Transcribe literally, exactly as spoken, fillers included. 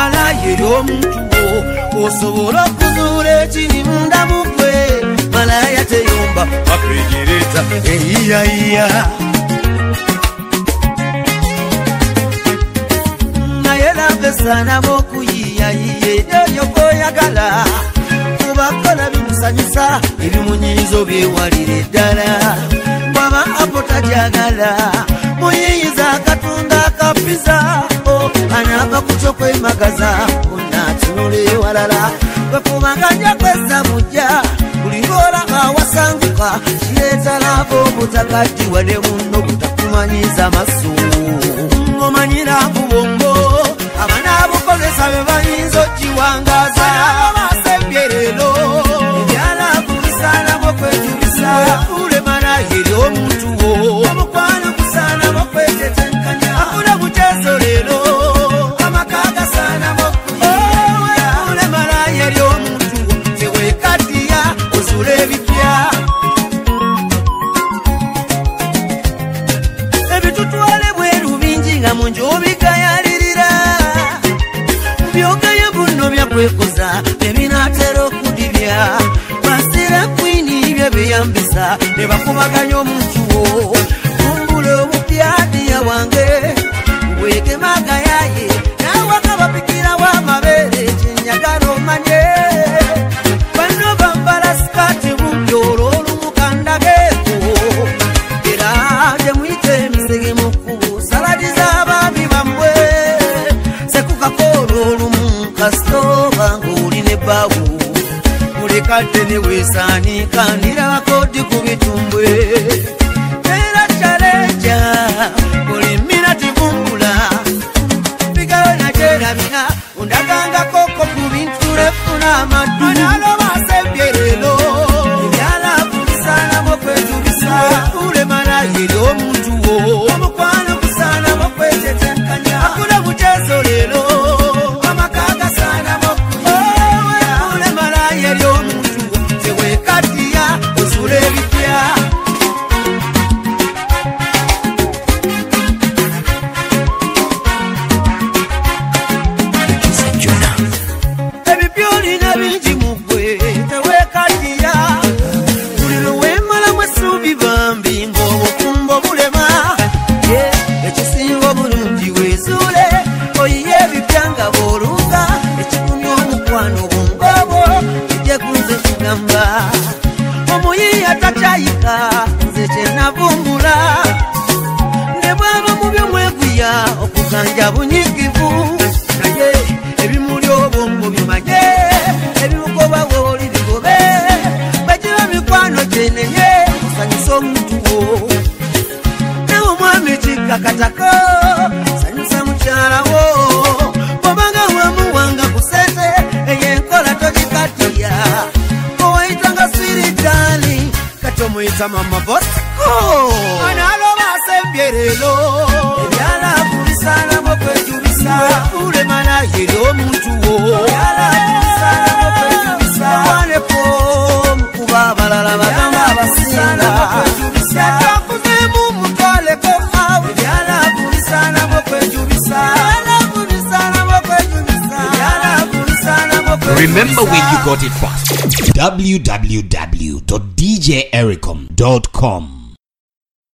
malaaya eri omuntu wo osobola okuzuula ekiri munda mu ggwe malaaya teyomba akrejereza eyiyayiya naye lavesana bokuyiyayiya eyo goyagala kubakola bimusanyusa ebimunyiizo byewalire ddala bwaba apota jagala muyiyiza akatunga akapiza anaava kucyo kwemagaza onatunule walala bwekubanganja kweza mujja buli ng'ola awasanguka kireeta laava obutakaddi wadde muno butakumanyiza maso ng'omanyira kubongo abanaabukozesa be bayinza okiwangaza basebyerero ebyalaavu bisaanamu okwejubisa ule malaaya eri omuntu wo omukwano gusaanamu okwetetenkanya akula mutezo leero amakaga saanamu okuyiya ule malaaya eri omuntu wo tewekaddiya ozula ebipya ebitutwale bweru bingi nga mu njobigayalirira byogaya buno byakwekuza ebinaatera okudibya basira kwini bye beyambisa ne bakubaganya omuntu wo kumbula omupyadiya wange wegemagayaye nawaka bapikirawo amabeere kyenyagala omanye bano bambala sikaati bumbi olwo olumukandageeko era gyemuyita emisege mu kkubo saladi z'abaami bambwe sekukakoola olumu kasitoba ng'oli ne bbawo mulekadde ne weesaanika ndirabakodi ku bitumbwe era kyaleja buli minati bumbula bigawe nakyerabira ondagangakoko ku bintu lefuna amaddu analoba asebyerero ebyalaavu bisaanamu okwejubisa ule malaaya eri omuntu wo omukwano gusaanamu okwetetenkanya akula butezo leero amakaga saanamu okuyiya ule malaaya eri omuntu wo tewekaddiya ozula ebipya ebipya olina bingi mu ggwe tewekaddiya buli lwewemalamu essuubi bambi ng'obufumbo bulema ekisinga obulungi weezuule oyiye ebipya nga bw'olunga ekigumya omukwano bungoobwo kijje kunze kugamba omuyiiya takyayika nze kyenavumbula ne bwaba mu byomweguya okuganja bunyigivu naye ebimuli obwongo bimanye ebimugoba wooli bigobe bagiba mikwano gyenenye osanyusa omuntu wo nawe omwami kikkakatako sanyusa mukyala wo bwobanga wamuwanga ku sente eyenkola togikaddiya owayitanga siritali kati omuyita mama bosiko analoba asembyerero ebyalaavu bisaanamu okwejubisa ule malaaya eri omuntu wo ebyalaavu bisaanamu okwejubisa waneko mukuba abalala bagamba abasinga yatakuzeemu mutwaleko awo ebyalaavu bisaanamu okwejubisa ebyalaavu bisaanamu okwejubisa ebyalaavu bisaanamu okwejubisa. Remember where you got it from. w w w dot d j ericom dot com